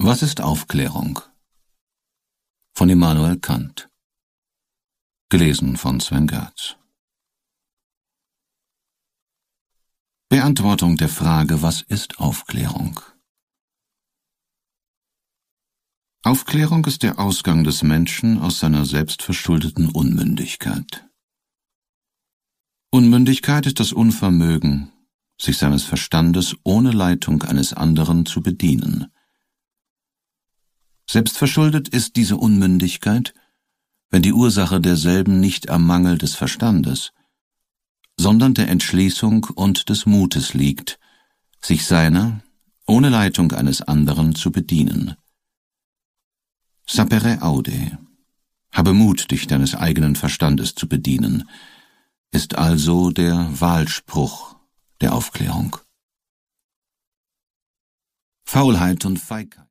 Was ist Aufklärung? Von Immanuel Kant. Gelesen von Sven Görtz. Beantwortung der Frage, was ist Aufklärung? Aufklärung ist der Ausgang des Menschen aus seiner selbstverschuldeten Unmündigkeit. Unmündigkeit ist das Unvermögen, sich seines Verstandes ohne Leitung eines anderen zu bedienen. Selbstverschuldet ist diese Unmündigkeit, wenn die Ursache derselben nicht am Mangel des Verstandes, sondern der Entschließung und des Mutes liegt, sich seiner, ohne Leitung eines anderen, zu bedienen. Sapere aude, habe Mut, dich deines eigenen Verstandes zu bedienen, ist also der Wahlspruch der Aufklärung. Faulheit und Feigheit.